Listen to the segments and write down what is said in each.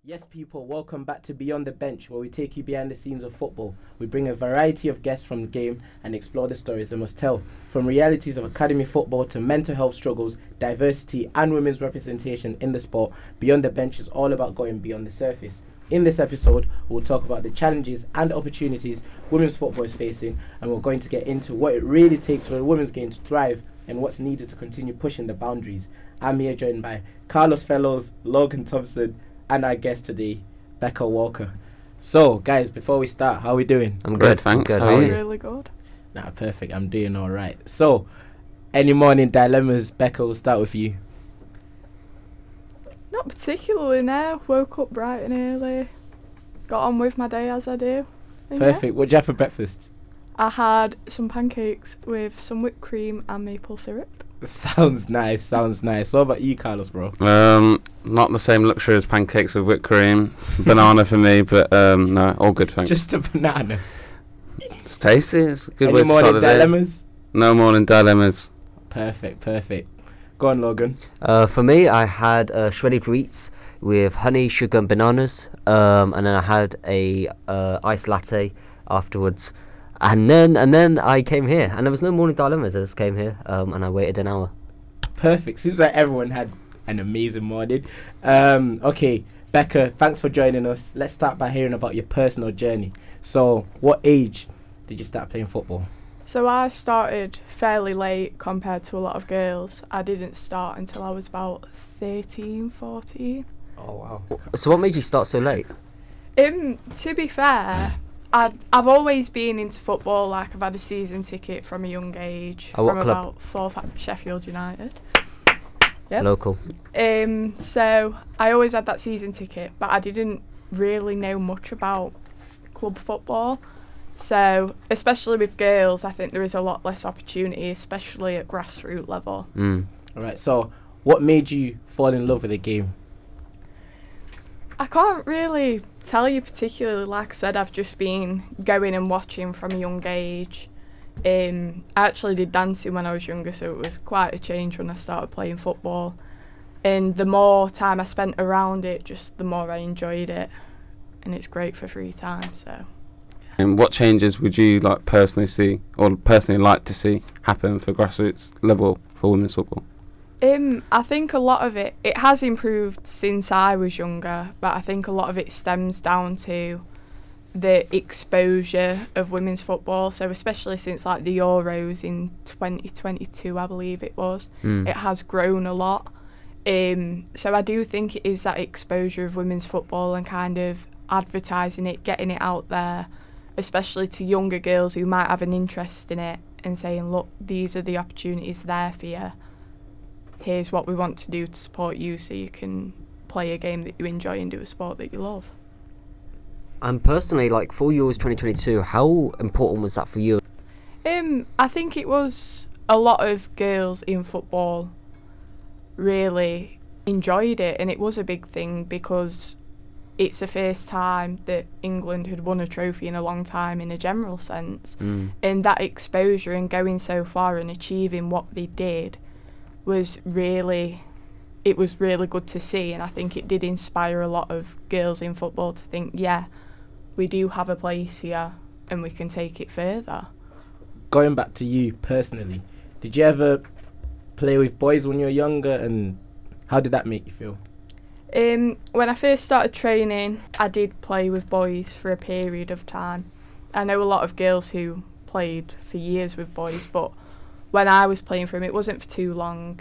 Yes, people, welcome back to Beyond the Bench, where we take you behind the scenes of football. We bring a variety of guests from the game and explore the stories they must tell. From realities of academy football to mental health struggles, diversity and women's representation in the sport, Beyond the Bench is all about going beyond the surface. In this episode, we'll talk about the challenges and opportunities women's football is facing, and we're going to get into what it really takes for the women's game to thrive and what's needed to continue pushing the boundaries. I'm here joined by Carlos Fellows, Logan Thompson, and our guest today, Becca Walker. So, guys, before we start, how are we doing? I'm good, thanks. Good. How are you? Really good. Nah, perfect. I'm doing all right. So, any morning dilemmas? Becca, we'll start with you. Not particularly, no. Woke up bright and early. Got on with my day as I do. And Perfect. What'd you have for breakfast? I had some pancakes with some whipped cream and maple syrup. Sounds nice. What about you, Carlos, bro? Not the same luxury as pancakes with whipped cream. Banana for me, but no, all good, thanks. Just a banana. It's tasty. It's a good Any way to start morning the day. dilemmas? No morning dilemmas. Perfect. Go on, Logan. For me, I had shredded wheats with honey, sugar, and bananas, and then I had a iced latte afterwards, and then I came here, and there was no morning dilemmas. I just came here, and I waited an hour. Perfect. Seems like everyone had an amazing morning. Okay, Becca, thanks for joining us. Let's start by hearing about your personal journey. So, what age did you start playing football? So I started fairly late compared to a lot of girls. I didn't start until I was about 13, 14. Oh, wow. So what made you start so late? To be fair, I've always been into football. Like, I've had a season ticket from a young age. Oh, what from club? about 4 Sheffield United. Yep. Local. So I always had that season ticket, but I didn't really know much about club football. So, especially with girls, I think there is a lot less opportunity, especially at grassroots level. Mm. All right, so what made you fall in love with the game? I can't really tell you particularly. Like I said, I've just been going and watching from a young age. I actually did dancing when I was younger, so it was quite a change when I started playing football. And the more time I spent around it, just the more I enjoyed it. And it's great for free time, so... And what changes would you personally like to see happen for grassroots level for women's football? I think a lot of it has improved since I was younger, but I think a lot of it stems down to the exposure of women's football. So especially since the Euros in 2022, I believe it was, it has grown a lot. So I do think it is that exposure of women's football and kind of advertising it, getting it out there, especially to younger girls who might have an interest in it, and saying, look, these are the opportunities there for you. Here's what we want to do to support you so you can play a game that you enjoy and do a sport that you love. And personally, for Euros 2022, how important was that for you? I think it was a lot of girls in football really enjoyed it, and it was a big thing because it's the first time that England had won a trophy in a long time in a general sense. And that exposure and going so far and achieving what they did was really good to see. And I think it did inspire a lot of girls in football to think, yeah, we do have a place here and we can take it further. Going back to you personally, did you ever play with boys when you were younger, and how did that make you feel? When I first started training, I did play with boys for a period of time. I know a lot of girls who played for years with boys, but when I was playing for them, it wasn't for too long.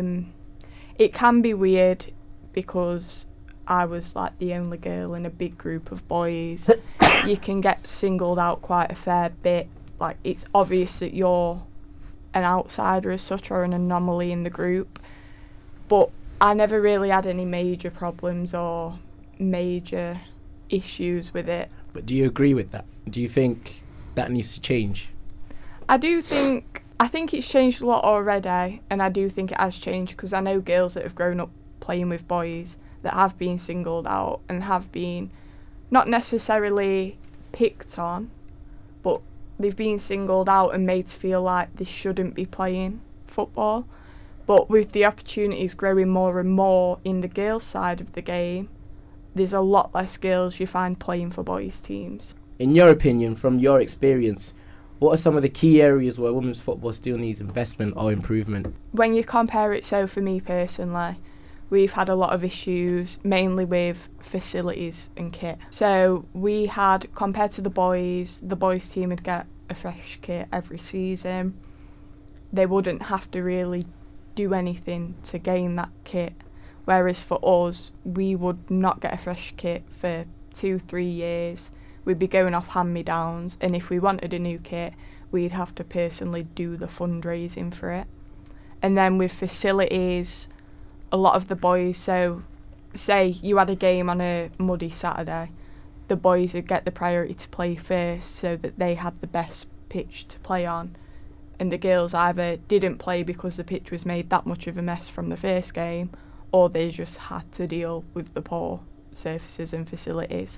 It can be weird because I was the only girl in a big group of boys. You can get singled out quite a fair bit. It's obvious that you're an outsider as such, or an anomaly in the group. But I never really had any major problems or major issues with it. But do you agree with that? Do you think that needs to change? I think it's changed a lot already, and I do think it has changed because I know girls that have grown up playing with boys that have been singled out and have been not necessarily picked on, but they've been singled out and made to feel like they shouldn't be playing football. But with the opportunities growing more and more in the girls' side of the game, there's a lot less girls you find playing for boys teams. In your opinion, from your experience, what are some of the key areas where women's football still needs investment or improvement? When you compare it, so for me personally, we've had a lot of issues, mainly with facilities and kit. So we had, compared to the boys team would get a fresh kit every season. They wouldn't have to really do anything to gain that kit. Whereas for us, we would not get a fresh kit for 2-3 years. We'd be going off hand-me-downs, and if we wanted a new kit, we'd have to personally do the fundraising for it. And then with facilities, a lot of the boys, so say you had a game on a muddy Saturday, the boys would get the priority to play first so that they had the best pitch to play on. And the girls either didn't play because the pitch was made that much of a mess from the first game, or they just had to deal with the poor surfaces and facilities.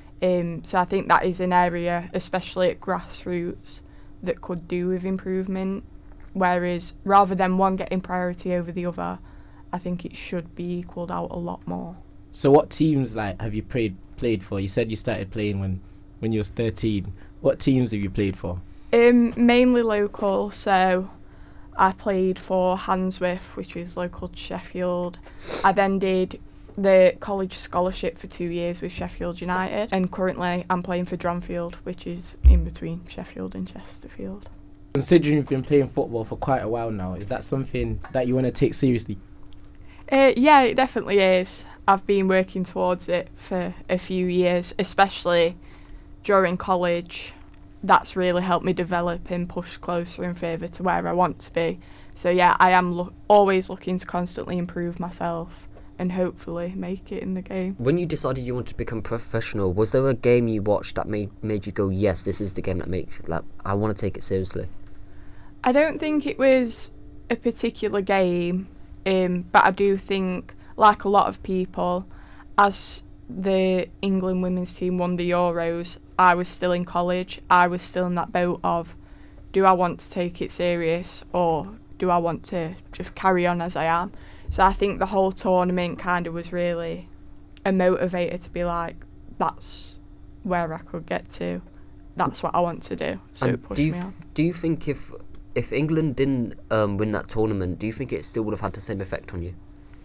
So I think that is an area, especially at grassroots, that could do with improvement. Whereas rather than one getting priority over the other, I think it should be equalled out a lot more. So what teams have you played for? You said you started playing when you was 13. What teams have you played for? Mainly local, so I played for Handsworth, which is local to Sheffield. I then did the college scholarship for 2 years with Sheffield United, and currently I'm playing for Dronfield, which is in between Sheffield and Chesterfield. Considering you've been playing football for quite a while now, is that something that you want to take seriously? Yeah, it definitely is. I've been working towards it for a few years, especially during college. That's really helped me develop and push closer and further to where I want to be. So yeah, I am always looking to constantly improve myself and hopefully make it in the game. When you decided you wanted to become professional, was there a game you watched that made you go, yes, this is the game that makes it, like, I want to take it seriously? I don't think it was a particular game, but I do think, like a lot of people, as the England women's team won the Euros, I was still in college. I was still in that boat of, do I want to take it serious or do I want to just carry on as I am? So I think the whole tournament kind of was really a motivator to be like, that's where I could get to. That's what I want to do. So it pushed me on. Do you think if England didn't win that tournament, do you think it still would have had the same effect on you?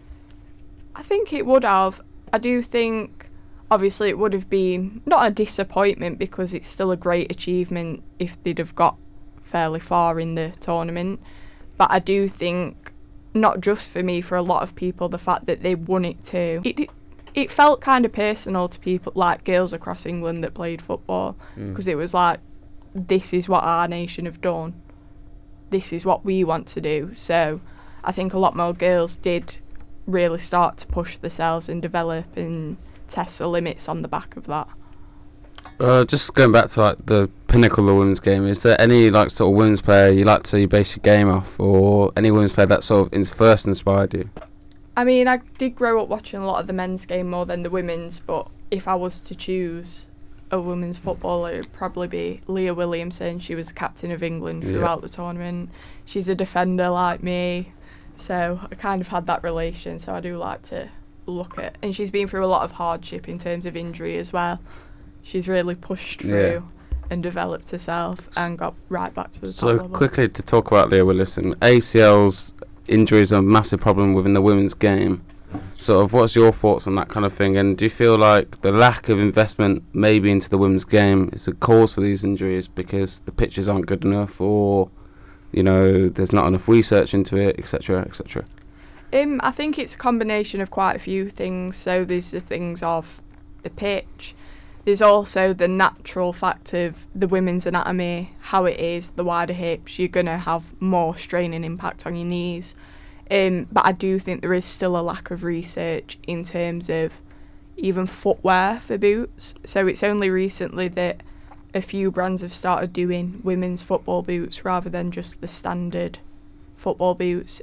I think it would have. I do think, obviously, it would have been not a disappointment because it's still a great achievement if they'd have got fairly far in the tournament. But I do think, not just for me, for a lot of people, the fact that they won it too, it felt kind of personal to people, like girls across England that played football, because it was like, this is what our nation have done. This is what we want to do. So I think a lot more girls did really start to push themselves and develop and test the limits on the back of that. Just going back to like the pinnacle of the women's game, is there any like sort of women's player you like to base your game off, or any women's player that sort of first inspired you? I mean, I did grow up watching a lot of the men's game more than the women's, but if I was to choose a women's footballer, it would probably be Leah Williamson. She was the captain of England throughout the tournament. She's a defender like me, so I kind of had that relation, so I do like to look at, and she's been through a lot of hardship in terms of injury as well. She's really pushed through and developed herself and got right back to the top level. So quickly to talk about Leah Williamson, ACL's injuries are a massive problem within the women's game. Sort of, what's your thoughts on that kind of thing? And do you feel like the lack of investment maybe into the women's game is a cause for these injuries because the pitches aren't good enough, or you know, there's not enough research into it, etc., etc.? I think it's a combination of quite a few things. So there's the things of the pitch. There's also the natural fact of the women's anatomy, how it is, the wider hips. You're going to have more strain and impact on your knees. But I do think there is still a lack of research in terms of even footwear for boots. So it's only recently that a few brands have started doing women's football boots rather than just the standard football boots,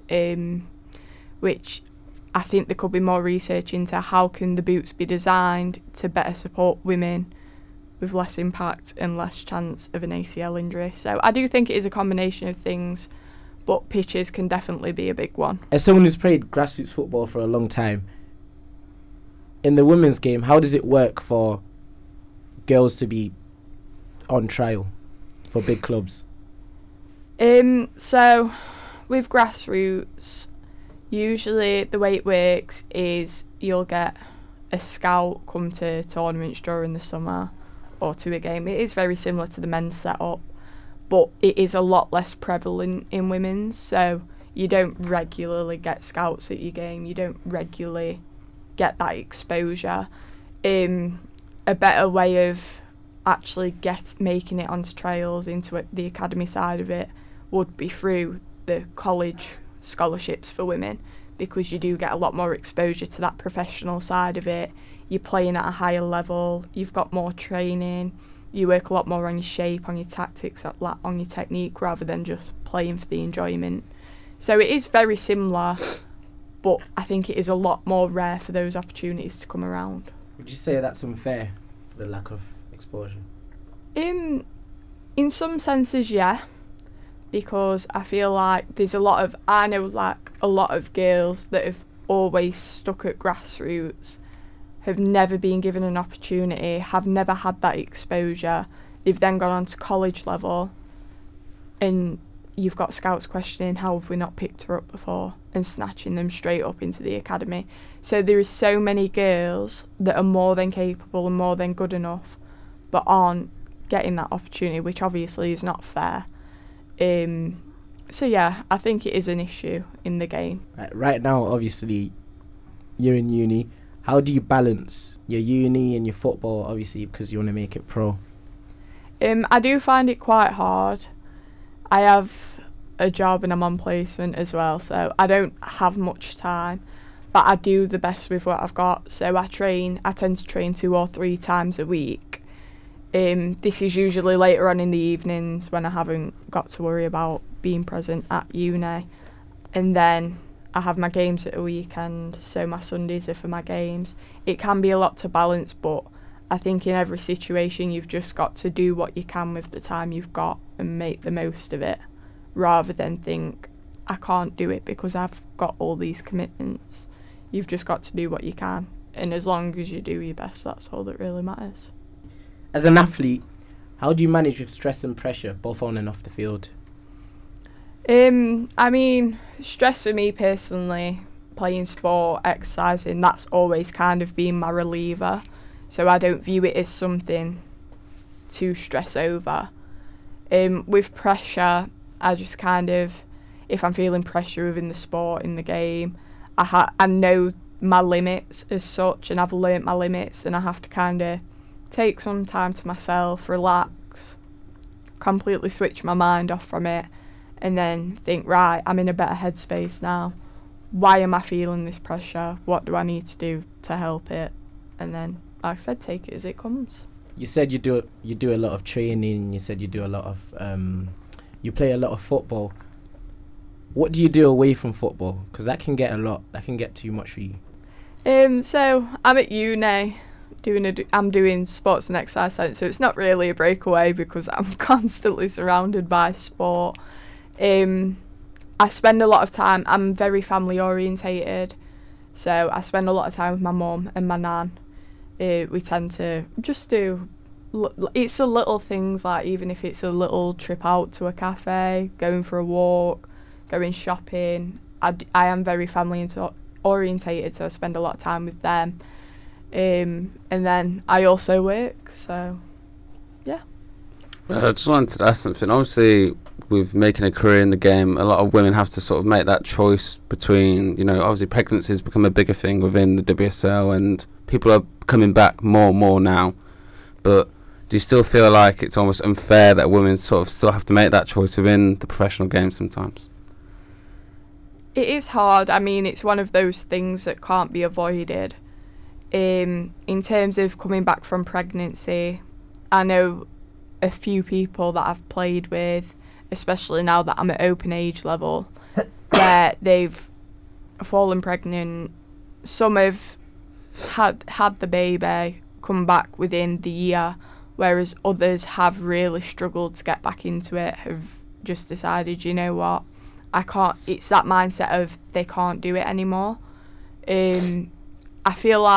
which I think there could be more research into how can the boots be designed to better support women with less impact and less chance of an ACL injury. So I do think it is a combination of things, but pitches can definitely be a big one. As someone who's played grassroots football for a long time, in the women's game, how does it work for girls to be on trial for big clubs? So with grassroots, usually the way it works is you'll get a scout come to tournaments during the summer or to a game. It is very similar to the men's setup, but it is a lot less prevalent in women's. So you don't regularly get scouts at your game. You don't regularly get that exposure. A better way of actually making it onto trials into the academy side of it would be through the college scholarships for women, because you do get a lot more exposure to that professional side of it. You're playing at a higher level, you've got more training, you work a lot more on your shape, on your tactics, on your technique, rather than just playing for the enjoyment. So it is very similar, but I think it is a lot more rare for those opportunities to come around. Would you say that's unfair, the lack of exposure? In some senses, yeah, because I feel like I know a lot of girls that have always stuck at grassroots, have never been given an opportunity, have never had that exposure. They've then gone on to college level, and you've got scouts questioning, how have we not picked her up before, and snatching them straight up into the academy. So there is so many girls that are more than capable and more than good enough, but aren't getting that opportunity, which obviously is not fair. So yeah, I think it is an issue in the game. Right now, obviously, you're in uni. How do you balance your uni and your football, obviously, because you want to make it pro? I do find it quite hard. I have a job and I'm on placement as well, so I don't have much time, but I do the best with what I've got. So I tend to train 2 or 3 times a week. This is usually later on in the evenings when I haven't got to worry about being present at uni. And then I have my games at a weekend, so my Sundays are for my games. It can be a lot to balance, but I think in every situation you've just got to do what you can with the time you've got and make the most of it, rather than think, I can't do it because I've got all these commitments. You've just got to do what you can, and as long as you do your best, that's all that really matters. As an athlete, how do you manage with stress and pressure, both on and off the field? I mean, stress for me personally, playing sport, exercising, that's always kind of been my reliever. So I don't view it as something to stress over. With pressure, I just kind of, if I'm feeling pressure within the sport, in the game, I know my limits as such, and I've learnt my limits, and I have to kind of take some time to myself, relax, completely switch my mind off from it, and then think, right, I'm in a better headspace now. Why am I feeling this pressure? What do I need to do to help it? And then, like I said, take it as it comes. You said you do a lot of training. You said you do a lot of you play a lot of football. What do you do away from football? Because that can get too much for you. So I'm at uni. I'm doing sports and exercise science, so it's not really a breakaway because I'm constantly surrounded by sport. I spend a lot of time, I'm very family orientated, so I spend a lot of time with my mum and my nan. We tend to just do, it's the little things, like even if it's a little trip out to a cafe, going for a walk, going shopping. I am very family orientated, so I spend a lot of time with them. And then I also work, so yeah. I just wanted to ask something. Obviously, with making a career in the game, a lot of women have to sort of make that choice between, obviously pregnancy has become a bigger thing within the WSL, and people are coming back more and more now. But do you still feel like it's almost unfair that women sort of still have to make that choice within the professional game sometimes? It is hard. I mean, it's one of those things that can't be avoided. In terms of coming back from pregnancy, I know a few people that I've played with, especially now that I'm at open age level, where they've fallen pregnant. Some have had the baby, come back within the year, whereas others have really struggled to get back into it, have just decided, you know what, I can't. It's that mindset of they can't do it anymore. I feel like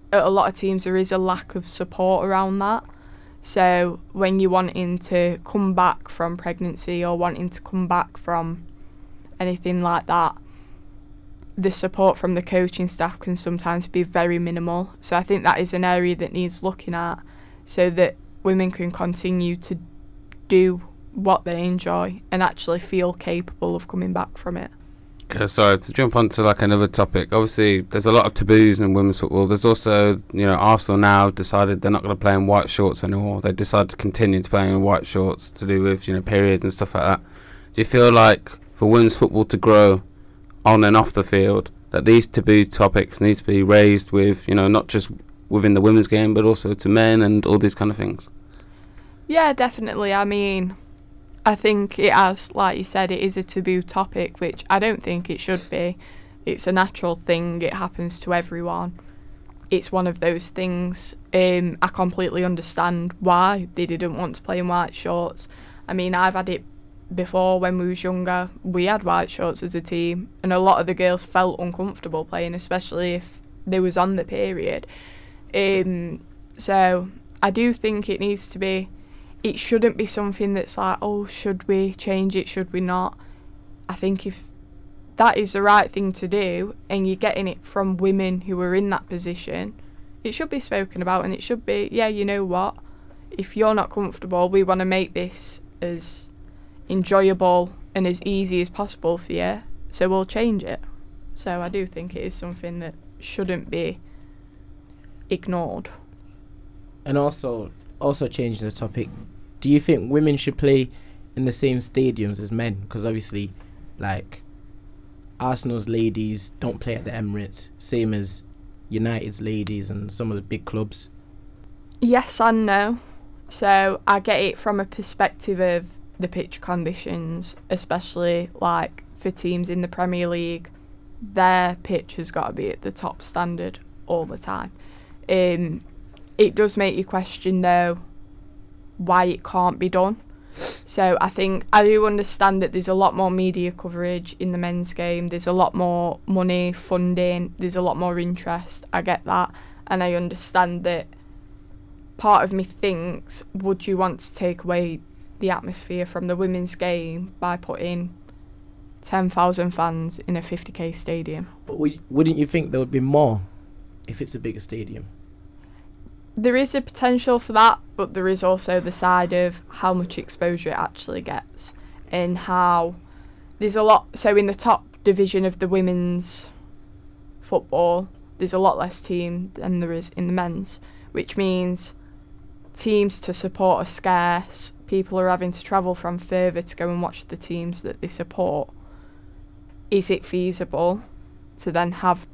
at a lot of teams there is a lack of support around that. So when you're wanting to come back from pregnancy or wanting to come back from anything like that, the support from the coaching staff can sometimes be very minimal. So I think that is an area that needs looking at so that women can continue to do what they enjoy and actually feel capable of coming back from it. Sorry, to jump on to like another topic, obviously there's a lot of taboos in women's football. There's also, Arsenal now decided they're not going to play in white shorts anymore. They decided to continue to play in white shorts to do with, periods and stuff like that. Do you feel like for women's football to grow on and off the field, that these taboo topics need to be raised with, not just within the women's game, but also to men and all these kind of things? Yeah, definitely. I mean, I think it has, like you said, it is a taboo topic, which I don't think it should be. It's a natural thing. It happens to everyone. It's one of those things. I completely understand why they didn't want to play in white shorts. I mean, I've had it before when we was younger. We had white shorts as a team, and a lot of the girls felt uncomfortable playing, especially if they was on the period. So I do think it needs to be. It shouldn't be something that's like, oh, should we change it, should we not? I think if that is the right thing to do and you're getting it from women who are in that position, it should be spoken about, and it should be, yeah, you know what? If you're not comfortable, we want to make this as enjoyable and as easy as possible for you, so we'll change it. So I do think it is something that shouldn't be ignored. And also changing the topic, do you think women should play in the same stadiums as men? Because obviously, like, Arsenal's ladies don't play at the Emirates, same as United's ladies and some of the big clubs. Yes and no. So I get it from a perspective of the pitch conditions, especially like for teams in the Premier League. Their pitch has got to be at the top standard all the time. It does make you question, though, why it can't be done. So I think I do understand that there's a lot more media coverage in the men's game. There's a lot more money, funding. There's a lot more interest. I get that. And I understand that part of me thinks, would you want to take away the atmosphere from the women's game by putting 10,000 fans in a 50k stadium? But wouldn't you think there would be more if it's a bigger stadium? There is a potential for that, but there is also the side of how much exposure it actually gets and how there's a lot. So in the top division of the women's football, there's a lot less team than there is in the men's, which means teams to support are scarce. People are having to travel from further to go and watch the teams that they support. Is it feasible to then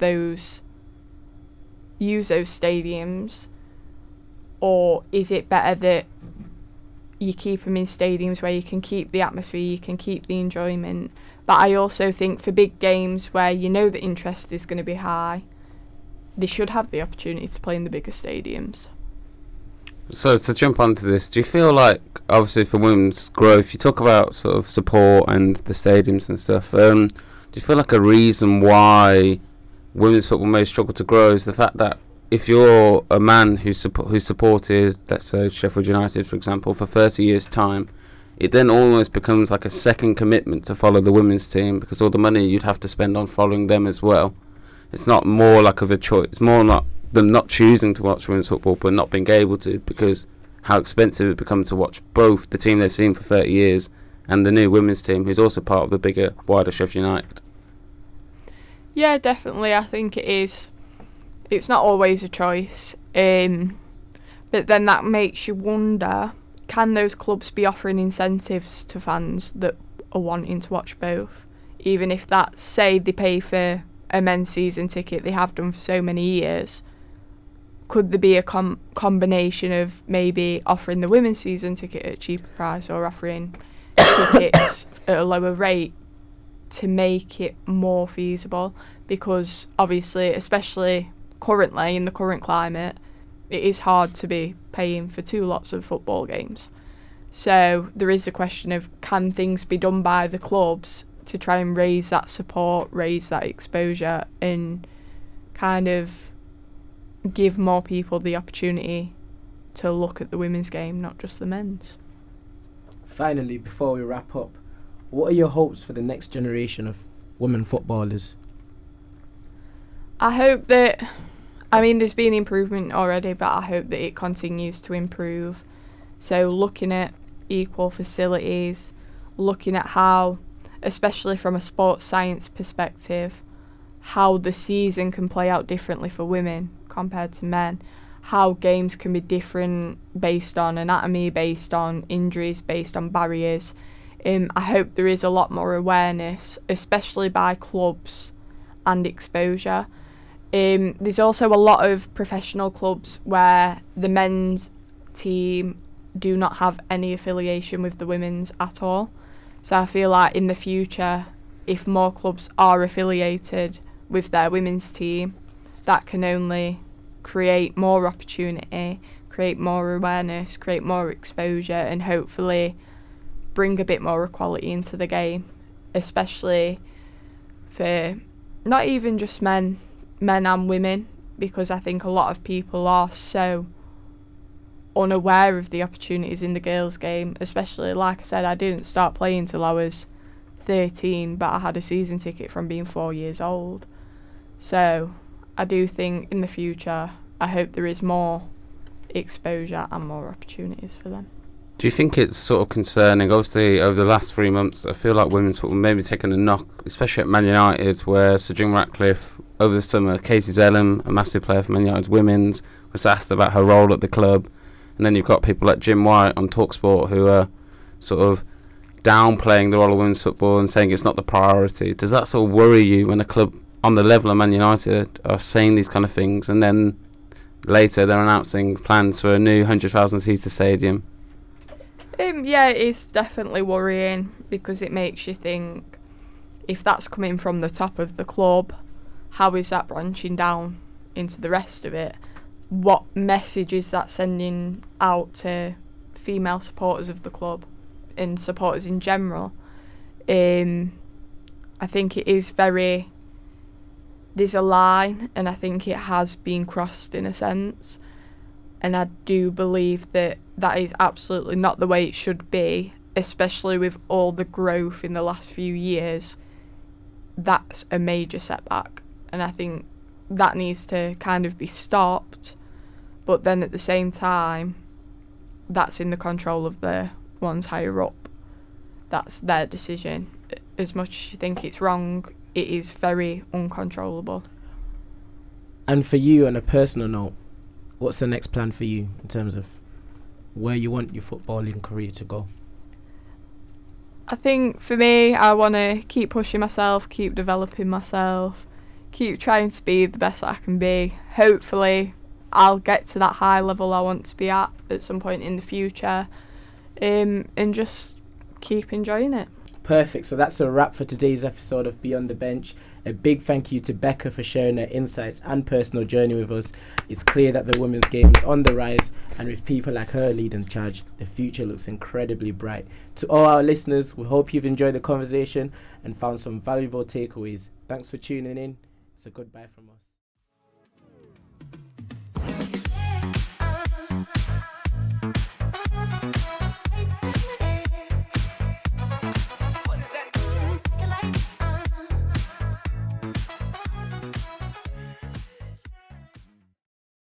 use those stadiums? Or is it better that you keep them in stadiums where you can keep the atmosphere, you can keep the enjoyment? But I also think for big games where you know the interest is going to be high, they should have the opportunity to play in the bigger stadiums. So to jump onto this, do you feel like, obviously for women's growth, you talk about sort of support and the stadiums and stuff, do you feel like a reason why women's football may struggle to grow is the fact that if you're a man who supported, let's say, Sheffield United, for example, for 30 years' time, it then almost becomes like a second commitment to follow the women's team because all the money you'd have to spend on following them as well. It's not more like of a choice. It's more not them not choosing to watch women's football but not being able to because how expensive it becomes to watch both the team they've seen for 30 years and the new women's team who's also part of the bigger, wider Sheffield United. Yeah, definitely. I think it is. It's not always a choice, but then that makes you wonder, can those clubs be offering incentives to fans that are wanting to watch both? Even if that's, say, they pay for a men's season ticket, they have done for so many years, could there be a combination of maybe offering the women's season ticket at a cheaper price or offering tickets at a lower rate to make it more feasible? Because obviously, especially currently in the current climate, it is hard to be paying for 2 lots of football games. So there is a question of, can things be done by the clubs to try and raise that support, raise that exposure, and kind of give more people the opportunity to look at the women's game, not just the men's. Finally, before we wrap up, what are your hopes for the next generation of women footballers? I hope that, there's been improvement already, but I hope that it continues to improve. So looking at equal facilities, looking at how, especially from a sports science perspective, how the season can play out differently for women compared to men, how games can be different based on anatomy, based on injuries, based on barriers. I hope there is a lot more awareness, especially by clubs and exposure. There's also a lot of professional clubs where the men's team do not have any affiliation with the women's at all. So I feel like in the future, if more clubs are affiliated with their women's team, that can only create more opportunity, create more awareness, create more exposure, and hopefully bring a bit more equality into the game, especially for not even just men and women, because I think a lot of people are so unaware of the opportunities in the girls' game, especially, like I said, I didn't start playing till I was 13, but I had a season ticket from being 4 years old. So I do think in the future, I hope there is more exposure and more opportunities for them. Do you think it's sort of concerning? Obviously, over the last 3 months, I feel like women's football maybe taken a knock, especially at Man United, where Sir Jim Ratcliffe, over the summer, Casey Zellum, a massive player for Man United's women's, was asked about her role at the club. And then you've got people like Jim White on TalkSport who are sort of downplaying the role of women's football and saying it's not the priority. Does that sort of worry you when a club on the level of Man United are saying these kind of things, and then later they're announcing plans for a new 100,000 seater stadium? Yeah, it is definitely worrying, because it makes you think, if that's coming from the top of the club, how is that branching down into the rest of it? What message is that sending out to female supporters of the club and supporters in general? I think it is there's a line, and I think it has been crossed in a sense, and I do believe that that is absolutely not the way it should be, especially with all the growth in the last few years. That's a major setback, and I think that needs to kind of be stopped, but then at the same time, that's in the control of the ones higher up. That's their decision. As much as you think it's wrong, it is very uncontrollable. And for you, on a personal note, what's the next plan for you in terms of where you want your footballing career to go? I think for me, I want to keep pushing myself, keep developing myself, keep trying to be the best that I can be. Hopefully, I'll get to that high level I want to be at some point in the future, and just keep enjoying it. Perfect. So that's a wrap for today's episode of Beyond the Bench. A big thank you to Becca for sharing her insights and personal journey with us. It's clear that the women's game is on the rise, and with people like her leading charge, the future looks incredibly bright. To all our listeners, we hope you've enjoyed the conversation and found some valuable takeaways. Thanks for tuning in. It's a goodbye from us.